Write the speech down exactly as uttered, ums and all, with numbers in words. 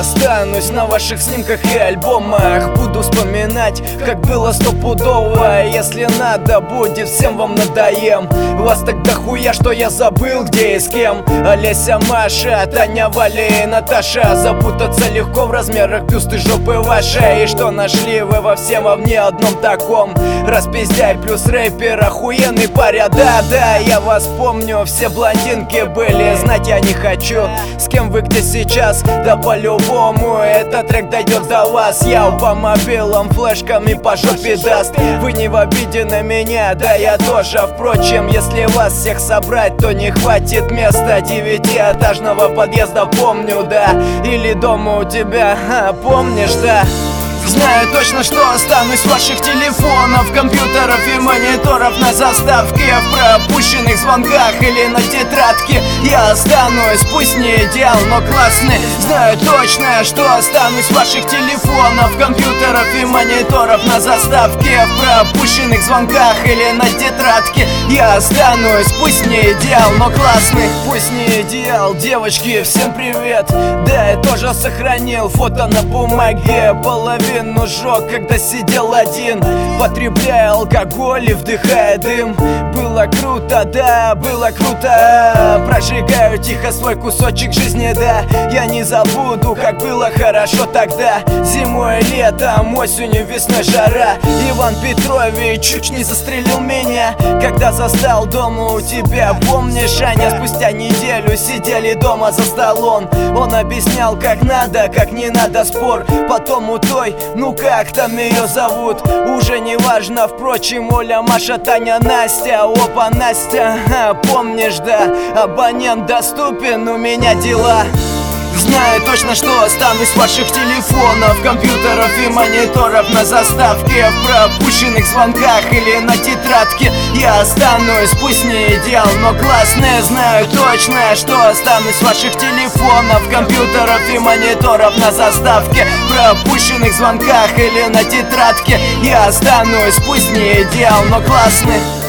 останусь на ваших снимках и альбомах. Буду вспоминать, как было стопудово. Если надо будет, всем вам надоем. Вас тогда хуя, что я забыл, где и с кем. Олеся, Маша, Таня, Валя и Наташа. Запутаться легко в размерах бюсты жопы вашей. И что нашли вы во всем, а в не одном таком? Распиздяй плюс рэпер, охуенный паря. Да, да, я вас помню, все блондинки были. Знать я не хочу, с кем вы где сейчас. Да по-любому этот трек дойдет до вас. Я по мобилам флешками по жопе даст. Вы не в обиде на меня, да я тоже. Впрочем, если вас всех собрать, то не хватит места. Девятиэтажного подъезда помню, да. Или дома у тебя, ха, помнишь, да? Знаю точно, что останусь в ваших телефонов, компьютеров и мониторов на заставке, в пропущенных звонках или на тетрадке. Я останусь, пусть не идеал, но классный. Знаю точно, что останусь в ваших телефонов, компьютеров и мониторов на заставке, в пропущенных звонках или на тетрадке. Я останусь, пусть не идеал, но классный. Пусть не идеал, девочки, всем привет. Да, я тоже сохранил фото на бумаге. Половину жёг, когда сидел один, потребляя алкоголь и вдыхая дым. Было круто, да, было круто. Прожигаю тихо свой кусочек жизни, да. Я не забуду, как было хорошо тогда. Зимой, летом, осенью, весной жара. Иван Петрович чуть не застрелил меня, когда застал дома у тебя. Помнишь, Аня, спустя неделю сидели дома за столом. Он объяснял, как надо, как не надо, спор. Потом у той, ну как там ее зовут, уже не важно. Впрочем, Оля, Маша, Таня, Настя. Опа, Настя, ага, помнишь, да? Абонент доступен, у меня дела. Знаю точно, что останусь в ваших телефонов, компьютеров и мониторов на заставке, в пропущенных звонках или на тетрадке. Я останусь, пусть не идеал, но классный. Знаю точно, что останусь в ваших телефонов, компьютеров и мониторов на заставке, в пропущенных звонках или на тетрадке. Я останусь, пусть не идеал, но классный.